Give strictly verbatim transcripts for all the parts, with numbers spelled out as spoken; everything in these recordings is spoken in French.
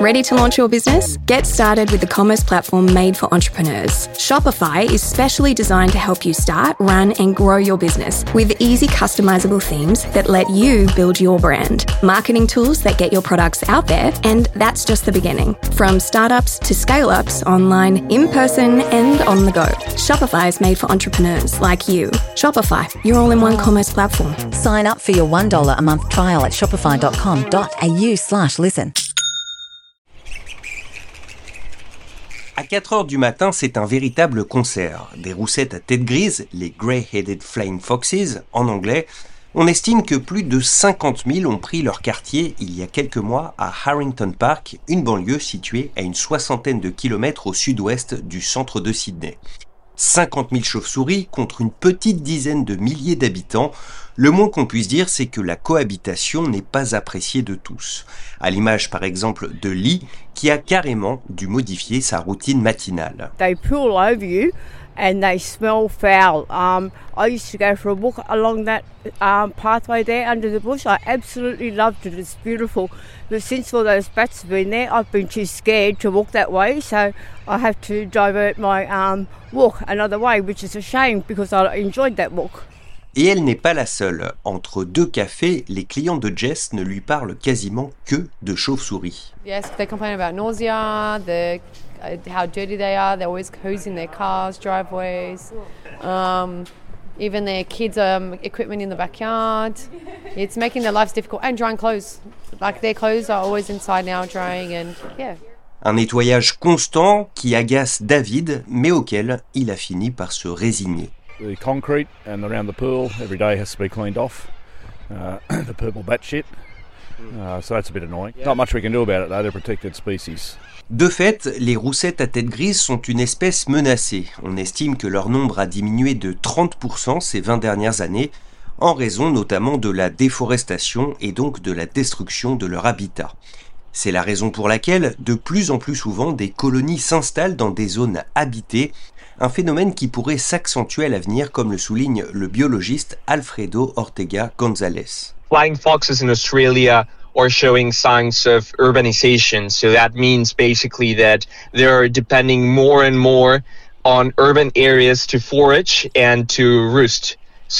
Ready to launch your business? Get started with the commerce platform made for entrepreneurs. Shopify is specially designed to help you start, run, and grow your business with easy customizable themes that let you build your brand, marketing tools that get your products out there, and that's just the beginning. From startups to scale-ups, online, in person, and on the go. Shopify is made for entrepreneurs like you. Shopify, your all-in-one commerce platform. Sign up for your one dollar a month trial at shopify.com.au slash listen. À quatre heures du matin, c'est un véritable concert. Des roussettes à tête grise, les Grey-Headed Flying Foxes en anglais. On estime que plus de cinquante mille ont pris leur quartier il y a quelques mois à Harrington Park, une banlieue située à une soixantaine de kilomètres au sud-ouest du centre de Sydney. cinquante mille chauves-souris contre une petite dizaine de milliers d'habitants. Le moins qu'on puisse dire, c'est que la cohabitation n'est pas appréciée de tous. À l'image, par exemple, de Lee, qui a carrément dû modifier sa routine matinale. They pull over you and they smell foul. Um, I used to go for a walk along that um, pathway there under the bush. I absolutely loved it. It's beautiful. But since all those bats have been there, I've been too scared to walk that way. So I have to divert my um, walk another way, which is a shame because I enjoyed that walk. Et elle n'est pas la seule. Entre deux cafés, les clients de Jess ne lui parlent quasiment que de chauves-souris. Yes, they complain about nausea, the, uh, how dirty they are. They're always hosing their cars, driveways. Um, even their kids' um, equipment in the backyard. It's making their lives difficult. And drying clothes. Like their clothes are always inside now drying and yeah. Un nettoyage constant qui agace David, mais auquel il a fini par se résigner. The concrete and around the pool every day has to be cleaned off. Uh, the purple bat shit. Uh, so that's a bit annoying. Not much we can do about it though, they're protected species. De fait, les roussettes à tête grise sont une espèce menacée. On estime que leur nombre a diminué de trente pour cent ces vingt dernières années, en raison notamment de la déforestation et donc de la destruction de leur habitat. C'est la raison pour laquelle, de plus en plus souvent, des colonies s'installent dans des zones habitées, un phénomène qui pourrait s'accentuer à l'avenir, comme le souligne le biologiste Alfredo Ortega González. Flying foxes in Australia are showing signs of urbanization. So that means basically that they're depending more and more on urban areas to forage and to roost.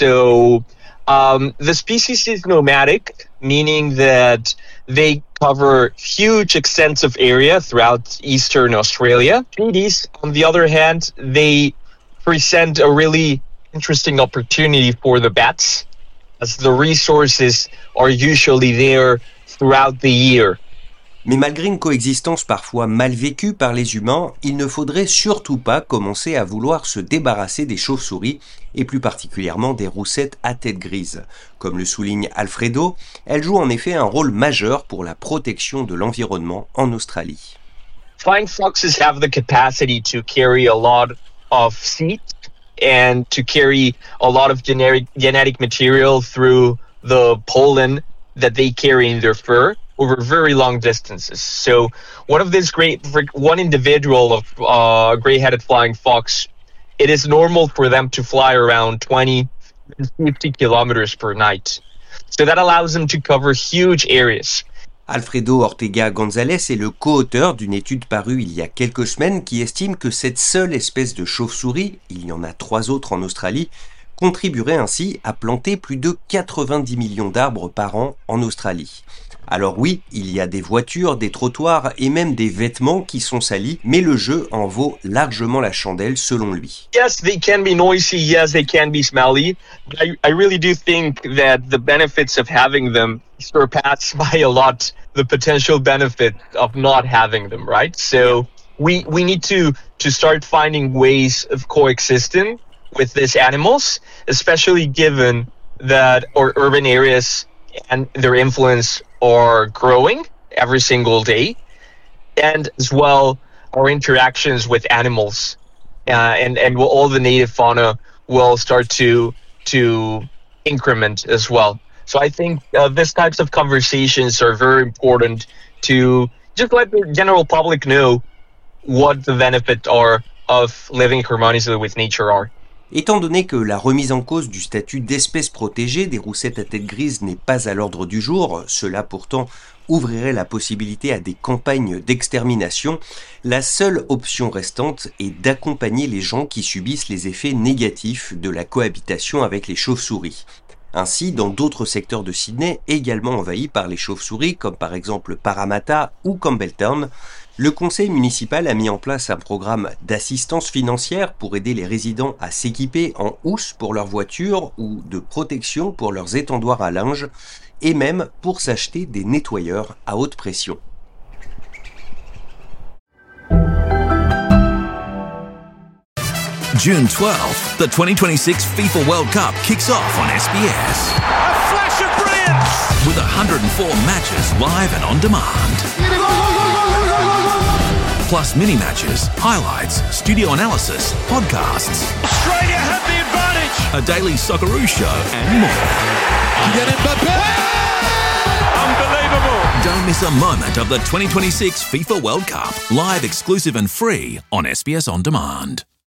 So um, the species is nomadic, meaning that they cover huge extensive area throughout eastern Australia. Treaties, on the other hand, they present a really interesting opportunity for the bats, as the resources are usually there throughout the year. Mais malgré une coexistence parfois mal vécue par les humains, il ne faudrait surtout pas commencer à vouloir se débarrasser des chauves-souris, et plus particulièrement des roussettes à tête grise. Comme le souligne Alfredo, elles jouent en effet un rôle majeur pour la protection de l'environnement en Australie. Flying foxes have the capacity to carry a lot of seeds and to carry a lot of generic, genetic material through the pollen that they carry in their fur over very long distances. So one of this great, one individual of uh, gray-headed flying fox, it is normal for them to fly around twenty, fifty kilometers per night. So that allows them to cover huge areas. Alfredo Ortega González est le co-auteur d'une étude parue il y a quelques semaines qui estime que cette seule espèce de chauve-souris, il y en a trois autres en Australie, contribuerait ainsi à planter plus de quatre-vingt-dix millions d'arbres par an en Australie. Alors oui, il y a des voitures, des trottoirs et même des vêtements qui sont salis, mais le jeu en vaut largement la chandelle selon lui. Yes, they can be noisy, yes, they can be smelly, but I, I really do think that the benefits of having them surpass by a lot the potential benefit of not having them, right? So we we need to to start finding ways of coexisting with these animals, especially given that our urban areas and their influence are growing every single day, and as well our interactions with animals uh, and and all the native fauna will start to to increment as well. So I think uh, these types of conversations are very important to just let the general public know what the benefits are of living harmoniously with nature are. Étant donné que la remise en cause du statut d'espèce protégée des roussettes à tête grise n'est pas à l'ordre du jour, cela pourtant ouvrirait la possibilité à des campagnes d'extermination, la seule option restante est d'accompagner les gens qui subissent les effets négatifs de la cohabitation avec les chauves-souris. Ainsi, dans d'autres secteurs de Sydney, également envahis par les chauves-souris, comme par exemple Parramatta ou Campbelltown, le conseil municipal a mis en place un programme d'assistance financière pour aider les résidents à s'équiper en housse pour leur voiture ou de protection pour leurs étendoirs à linge, et même pour s'acheter des nettoyeurs à haute pression. June twelfth, the twenty twenty-six FIFA World Cup kicks off on S B S. A flash of brilliance! With one hundred four matches live and on demand. Plus mini matches, highlights, studio analysis, podcasts. Australia have the advantage! A daily Socceroo show and more. Kylian Mbappé! Unbelievable! Don't miss a moment of the twenty twenty-six FIFA World Cup. Live, exclusive and free on S B S On Demand.